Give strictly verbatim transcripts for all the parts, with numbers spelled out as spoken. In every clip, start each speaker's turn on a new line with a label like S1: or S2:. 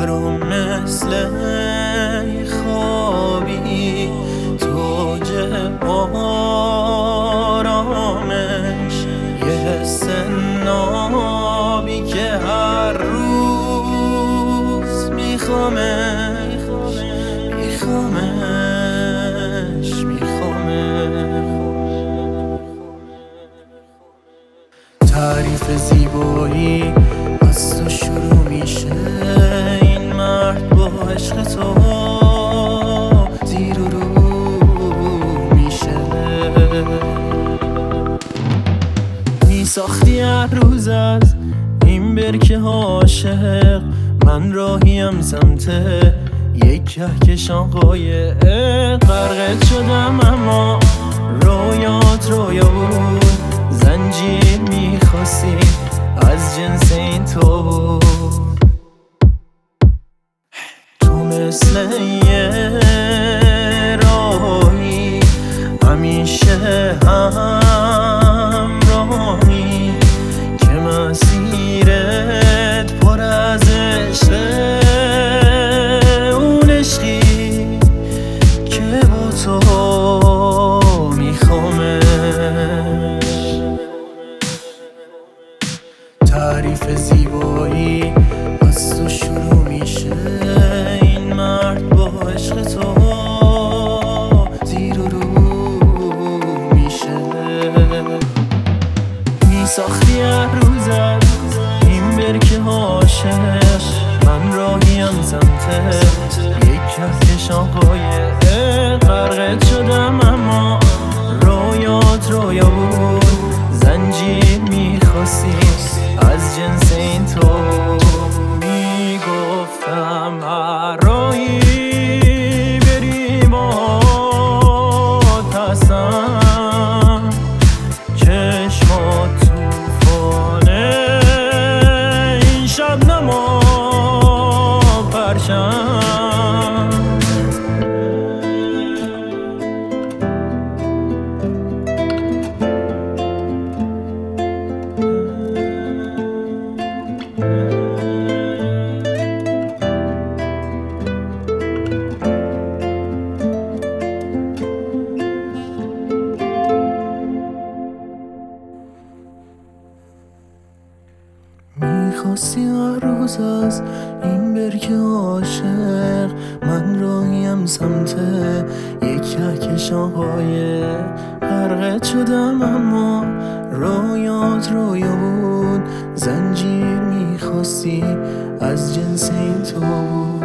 S1: برام مثل خوابی توج آرامش، یه حس نابی که هر روز میخوامش میخوامش میخوامش. تعریف زیبایی از تو شروع میشه، این مرد با عشق تو زیر و رو میشه. میساختی هر روز از این برکه عاشق، من راهیم سمت یک کهکشان قایق. غرقت شدم اما رویات رویا بود، زنجیر میخواستی از جنس این تو بود. تو مثل یه راهی همیشه همراهی که مسیرت پر از عشقه، اون عشقی که با تو میخوامش. تعریف زیبایی از تو شروع میشه، این مرد با عشق تو زیر و رو میشه. میساختی هر روز از این برکه عاشق، من راهیم سمت یک کهکشان قایق. غرقت شدم اما رویات رویا بود، زنجیر میخواستی از جنس این تو. میگفتم هر راهی بریم و پسم، چشمات توفانه این شبنم و پرشم. میخواستی هر روز از این برکه عاشق، من راهیم سمت یک کهکشان قایق. غرقت شدم اما رویات رویا بود، زنجیر میخواستی از جنس این تو بود.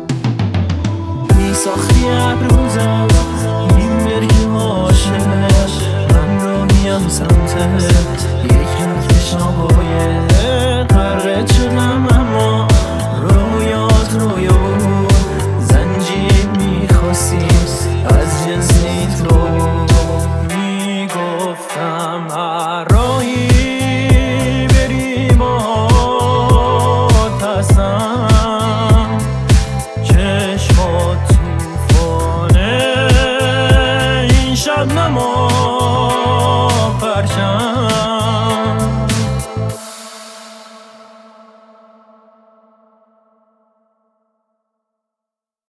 S1: میساختی هر روز از این برکه عاشق، من راهیم سمت یک کهکشان قایق. غرقت شدم اما رویات رویا بود، زنجیر میخواستی از جنس این تو. میگفتم هر راهی بریم و پسم، چشمات توفانه این شبنم و پرشم.